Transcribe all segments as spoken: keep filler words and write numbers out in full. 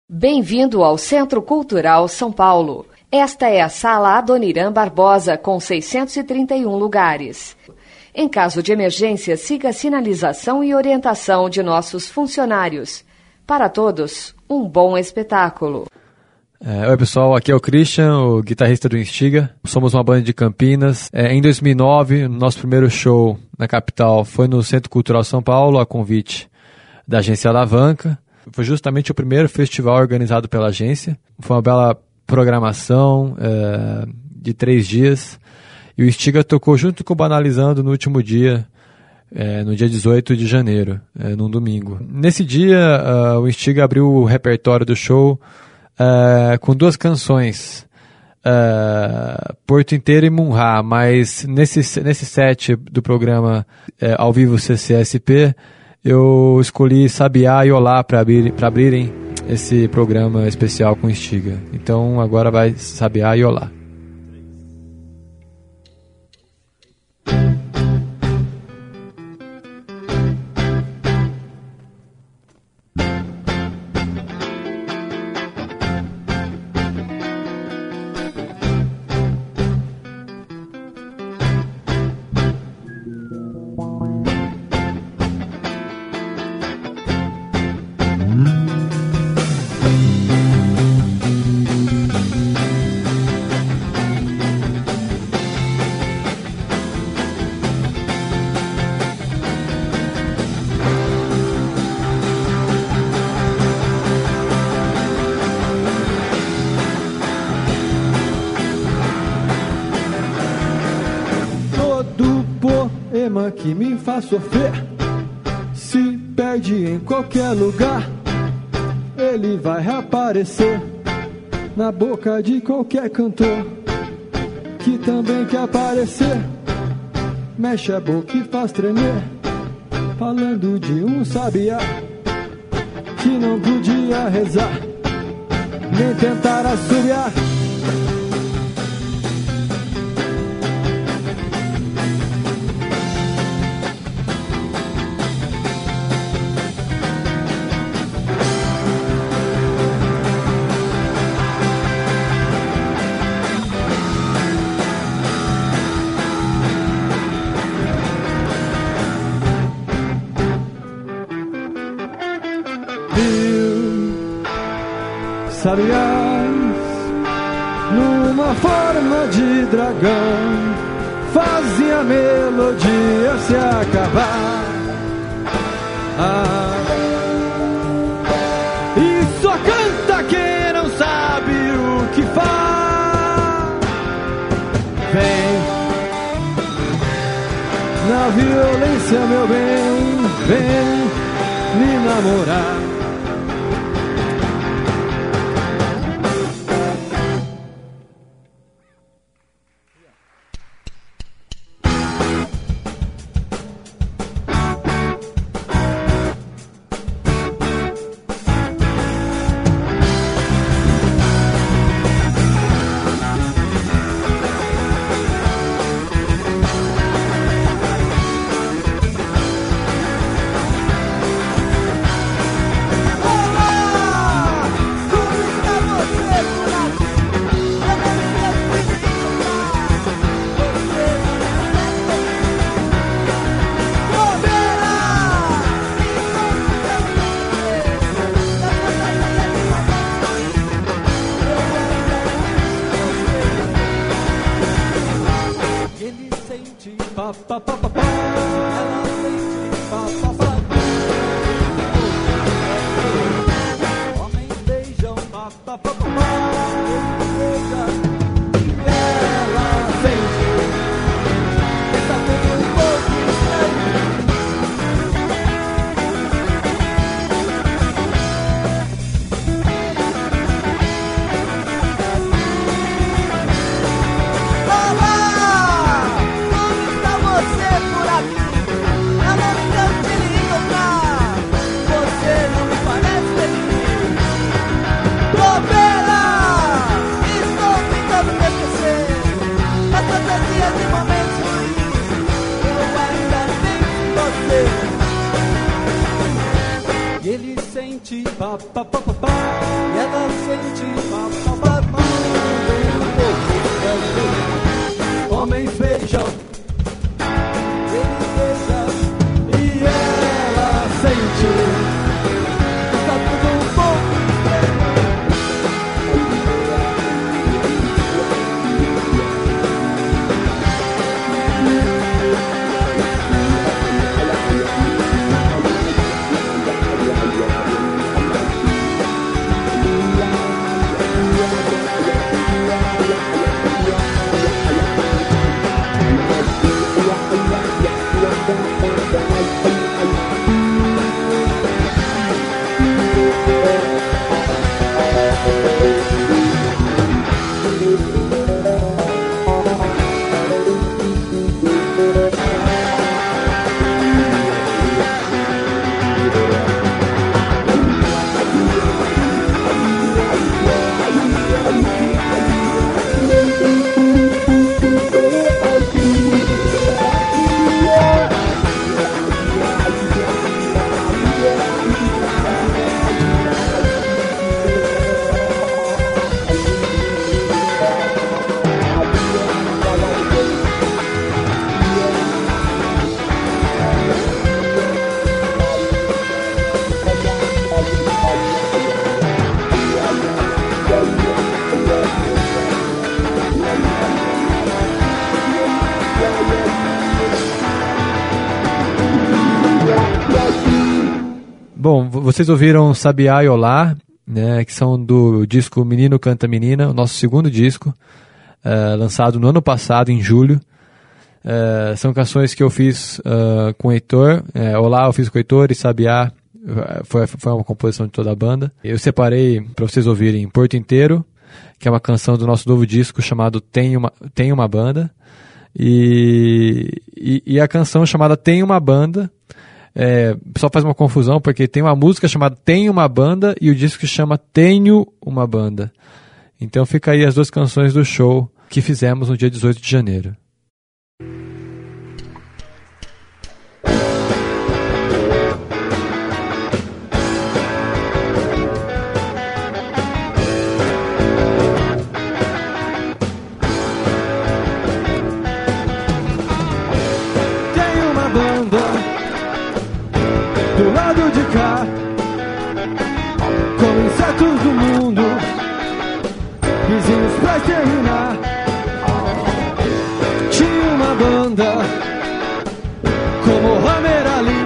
Bem-vindo ao Centro Cultural São Paulo. Esta é a Sala Adoniran Barbosa, com seiscentos e trinta e um lugares. Em caso de emergência, siga a sinalização e orientação de nossos funcionários. Para todos, um bom espetáculo. É, oi pessoal, aqui é o Christian, o guitarrista do Instiga. Somos uma banda de Campinas. É, em dois mil e nove, nosso primeiro show na capital foi no Centro Cultural São Paulo, a convite da agência Alavanca. Foi justamente o primeiro festival organizado pela agência. Foi uma bela programação é, de três dias. E o Instiga tocou junto com o Banalizando no último dia, é, no dia dezoito de janeiro, é, num domingo. Nesse dia, uh, o Instiga abriu o repertório do show uh, com duas canções, uh, Porto Inteiro e Munhá, mas nesse, nesse set do programa uh, ao vivo C C S P, eu escolhi Sabiá e Olá para abrir, para abrirem esse programa especial com Instiga. Então agora vai Sabiá e Olá. Que me faz sofrer, se perde em qualquer lugar, ele vai reaparecer na boca de qualquer cantor que também quer aparecer. Mexe a boca e faz tremer, falando de um sabiá que não podia rezar nem tentar assobiar. Sabiás, numa forma de dragão, fazem a melodia se acabar. Ah, e só canta quem não sabe o que faz. Vem na violência, meu bem, vem me namorar. Ele sente pá, pá, pá, pá, pá, e vocês ouviram Sabiá e Olá, né, que são do disco Menino Canta Menina, o nosso segundo disco, uh, lançado no ano passado, em julho. Uh, são canções que eu fiz uh, com o Heitor. Uh, Olá eu fiz com o Heitor, e Sabiá foi, foi uma composição de toda a banda. Eu separei para vocês ouvirem Porto Inteiro, que é uma canção do nosso novo disco chamado Tem Uma, Tem Uma Banda, e, e, e a canção chamada Tem Uma Banda. É, o pessoal faz uma confusão porque tem uma música chamada Tem Uma Banda e o disco chama Tenho Uma Banda. Então fica aí as duas canções do show que fizemos no dia dezoito de janeiro. Do lado de cá, com insetos do mundo, vizinhos pra exterminar. Tinha uma banda, como Hammer Ali,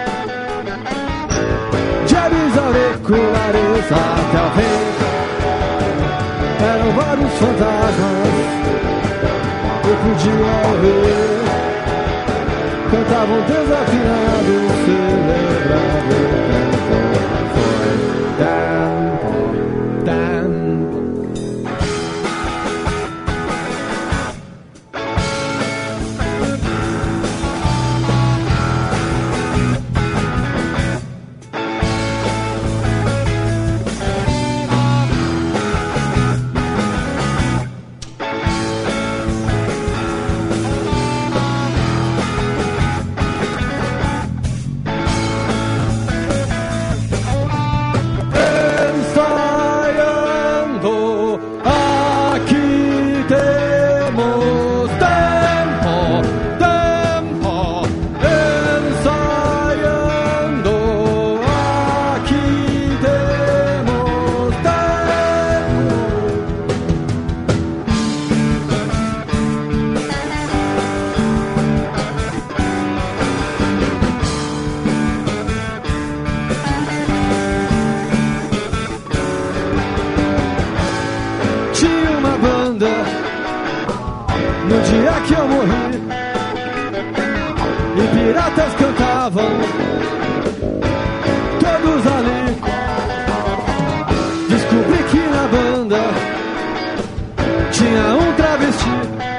jabs auriculares até o rei. Eram vários fantasmas, eu podia ver. Cantavam desafinados, celebrando o tempo. Foi tempo, tempo. No dia que eu morri, e piratas cantavam, todos ali. Descobri que na banda tinha um travesti,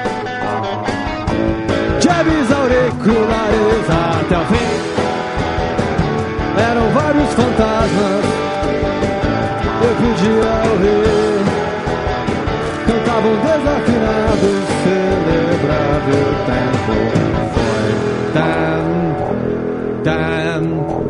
jabs auriculares até o fim. Eram vários fantasmas, eu podia ouvir. Cantavam desafinados, celebrava o tempo. Foi tempo, tempo.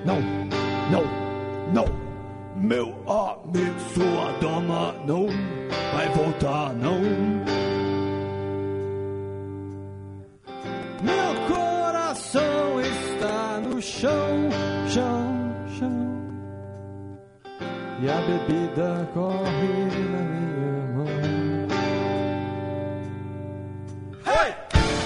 não, não, não. Meu amigo, sua dama não vai voltar, não. Meu coração está no chão, chão, chão. E a bebida corre na minha mão. Hey!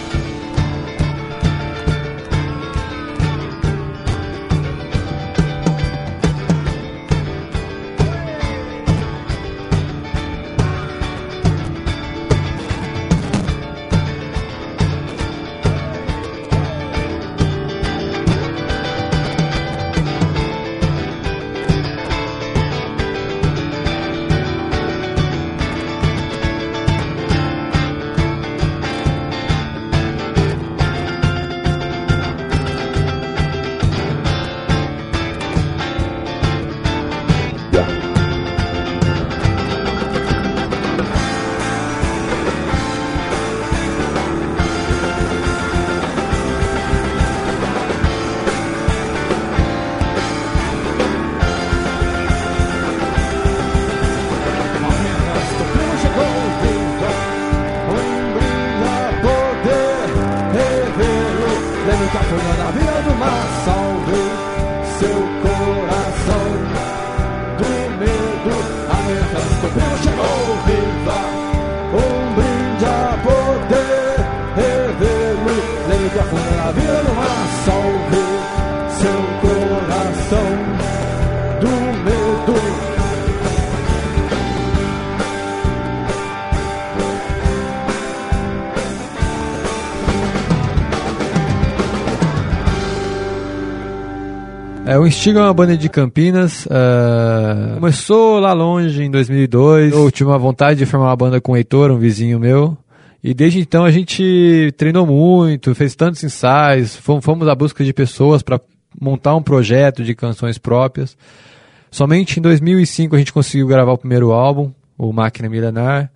É, o Instiga é uma banda de Campinas, uh, começou lá longe em dois mil e dois, eu tive uma vontade de formar uma banda com o Heitor, um vizinho meu, e desde então a gente treinou muito, fez tantos ensaios, fomos, fomos à busca de pessoas para montar um projeto de canções próprias. Somente em dois mil e cinco a gente conseguiu gravar o primeiro álbum, o Máquina Milenar,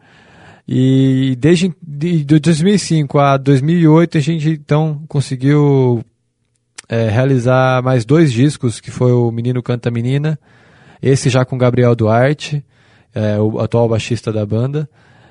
e desde de, de dois mil e cinco a dois mil e oito a gente então conseguiu É, realizar mais dois discos, que foi o Menino Canta Menina, esse já com Gabriel Duarte, é, o atual baixista da banda,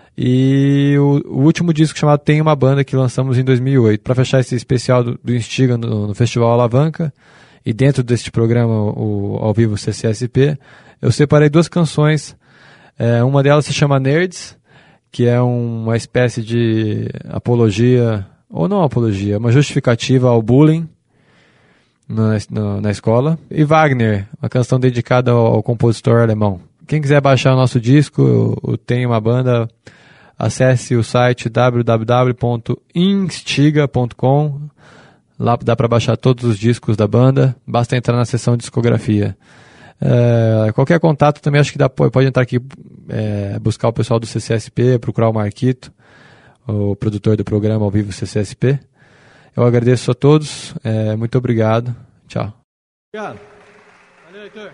e o, o último disco chamado Tem Uma Banda, que lançamos em dois mil e oito, para fechar esse especial do, do Instiga no, no Festival Alavanca, e dentro deste programa, o, ao vivo C C S P, eu separei duas canções, é, uma delas se chama Nerds, que é um, uma espécie de apologia, ou não apologia, uma justificativa ao bullying, Na, na, na escola. E Wagner, uma canção dedicada ao, ao compositor alemão. Quem quiser baixar o nosso disco, eu, eu tenho uma banda, acesse o site w w w ponto instiga ponto com. Lá dá para baixar todos os discos da banda, basta entrar na seção discografia. É, qualquer contato também acho que dá, pode entrar aqui, é, buscar o pessoal do C C S P, procurar o Marquito, o produtor do programa ao vivo C C S P. Eu agradeço a todos, é, muito obrigado, tchau. Obrigado. Valeu, Heitor.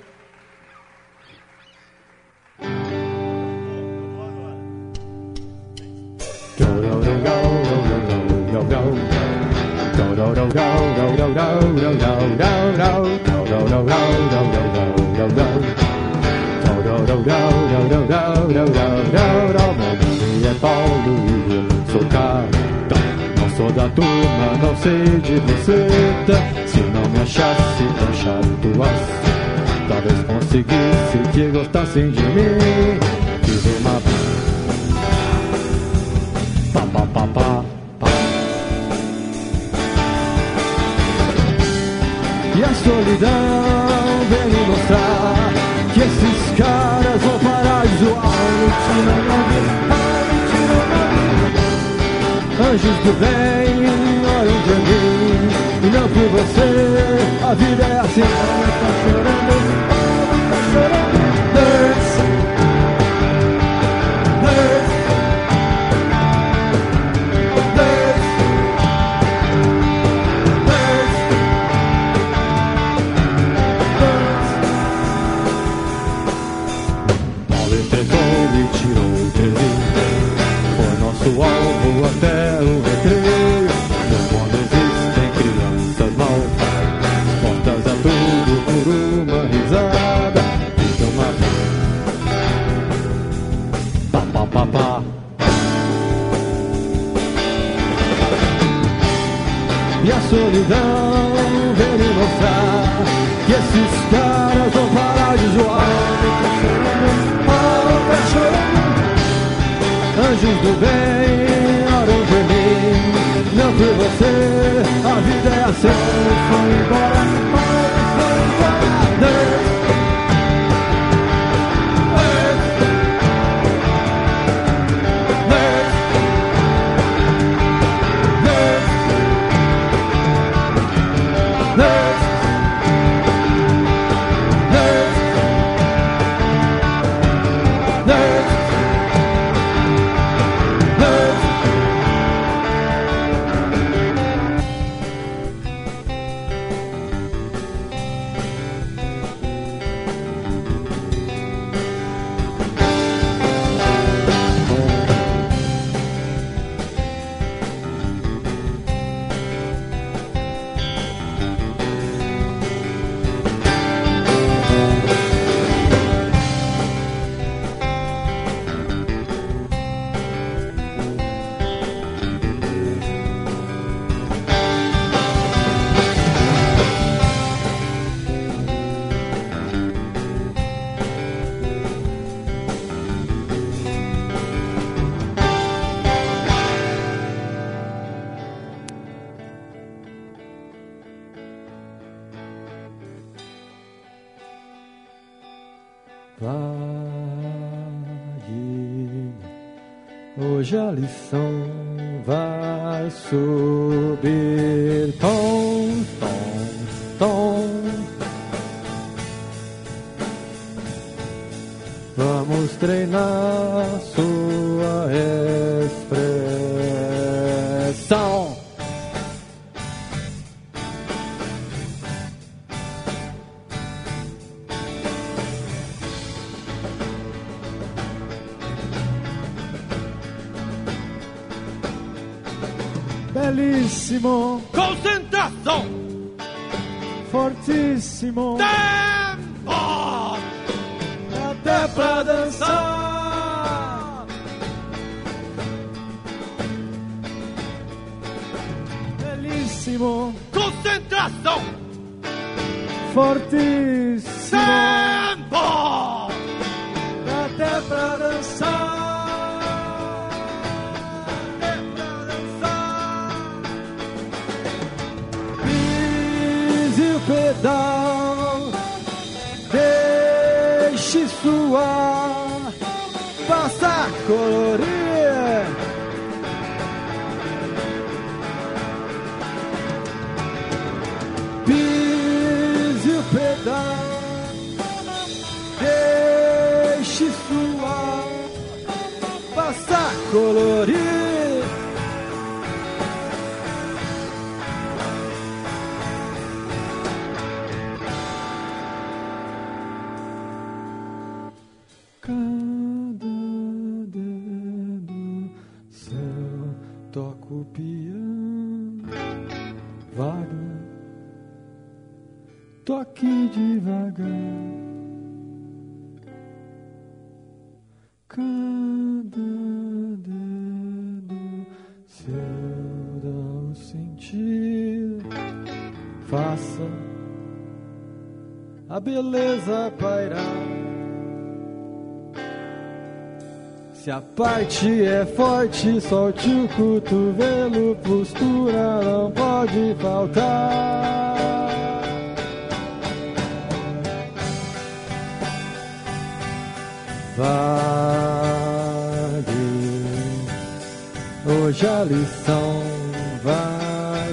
Sou da turma, não sei de buceta. Se não me achasse tão chato assim, talvez conseguisse que gostassem de mim. Fiz uma pá, pá, pá, pá, pá. E a solidão vem me mostrar que esses caras vão parar de zoar. Mentira, não me anjos do bem, olhem pra mim, e não por você, a vida é assim. Ela tá chorando, ela tá chorando. Nerds, nerds, nerds, nerds, nerds. Paulo tentou e tirou o trezinho, foi nosso alvo até o recreio. No mundo existem crianças mal lhe mostrar que esses caras vão parar de zoar. Oh, tá chorando. Anjos do bem, oram por mim. Não por você, a vida é assim. Foi embora, foi embora. Hoje a lição vai subir tom, tom, tom. Vamos treinar sua expressão. Belíssimo. Concentração. Fortíssimo. Tempo. Até pra dançar. Belíssimo. Concentração. Fortíssimo. Tempo. Até pra dançar. Pedal, deixe suar, faça colorir. Pise o pedal, deixe suar, faça colorir. Cada dedo seu toca o piano, vaga, toque devagar. Cada dedo seu dá o sentir, faça a beleza pairar. Se a parte é forte, solte o cotovelo, postura não pode faltar. Vale, hoje a lição vai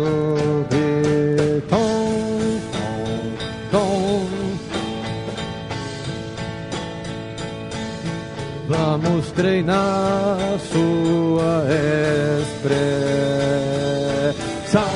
subir tom, tom, tom. Vamos treinar sua expressão.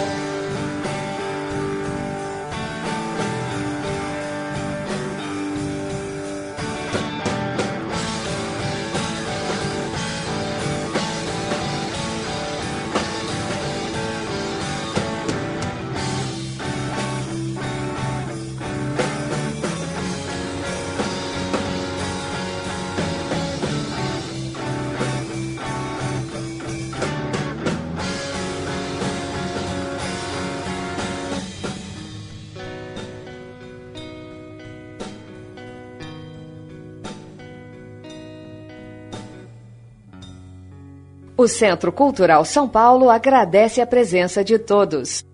O Centro Cultural São Paulo agradece a presença de todos.